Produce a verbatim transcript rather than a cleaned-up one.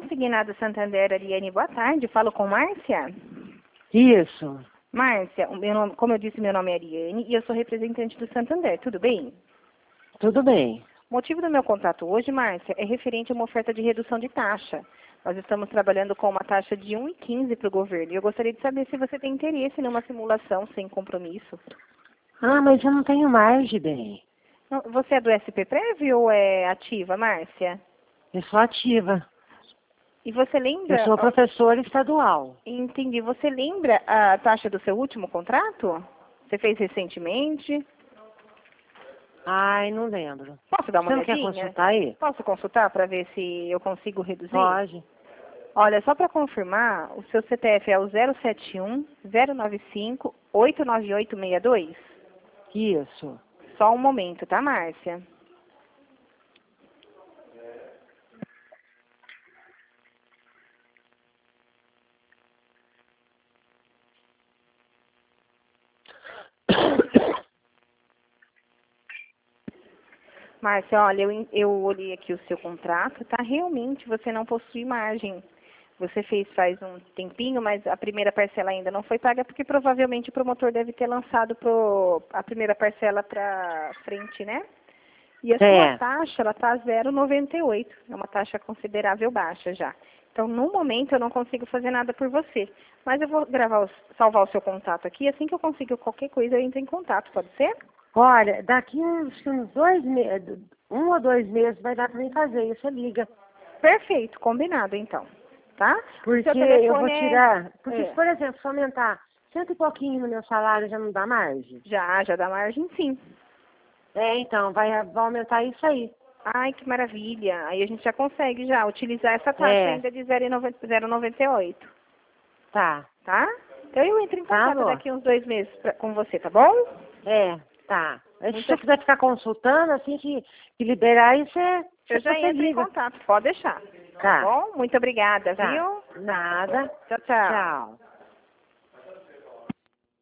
Consignado Santander, Ariane, boa tarde. Falo com Márcia? Isso. Márcia, o meu nome, como eu disse, meu nome é Ariane e eu sou representante do Santander, tudo bem? Tudo bem. O motivo do meu contato hoje, Márcia, é referente a uma oferta de redução de taxa. Nós estamos trabalhando com uma taxa de um vírgula quinze para o governo e eu gostaria de saber se você tem interesse numa simulação sem compromisso. Ah, mas eu não tenho margem, bem. Não, você é do S P Prev ou é ativa, Márcia? Eu sou ativa. E você lembra... Eu sou professora estadual. Entendi. Você lembra a taxa do seu último contrato? Você fez recentemente? Ai, não lembro. Posso dar uma Você não quer olhadinha? consultar aí? Posso consultar para ver se eu consigo reduzir? Pode. Olha, só para confirmar, o seu C P F é o zero sete um, zero nove cinco, oito nove oito seis dois? Isso. Só um momento, tá, Márcia? Márcia, olha, eu, eu olhei aqui o seu contrato, tá? Realmente você não possui margem. Você fez faz um tempinho, mas a primeira parcela ainda não foi paga, porque provavelmente o promotor deve ter lançado pro, a primeira parcela para frente, né? E a É. sua taxa, ela está zero vírgula noventa e oito. É uma taxa considerável baixa já. Então, no momento, eu não consigo fazer nada por você. Mas eu vou gravar, os- salvar o seu contato aqui. Assim que eu consigo qualquer coisa, eu entro em contato. Pode ser? Olha, daqui uns, uns dois meses, um ou dois meses vai dar pra mim fazer. Isso liga. Perfeito. Combinado, então. Tá? O Porque seu eu vou telefone é... tirar... Porque, é. se, por exemplo, se aumentar cento e pouquinho no meu salário, já não dá margem? Já, já dá margem, sim. É, então, vai, vai aumentar isso aí. Ai, que maravilha. Aí a gente já consegue já utilizar essa taxa É. ainda de zero vírgula noventa e oito. Tá. Tá? Então eu entro em Tá, contato amor? daqui uns dois meses pra, com você, tá bom? É, tá. Aí, se Muito você quiser ficar consultando, assim que, que liberar, aí você, Eu já você entro em liga. contato, pode deixar. Tá Tá, bom? Muito obrigada, tá. viu? Nada. Tchau, tchau. Tchau.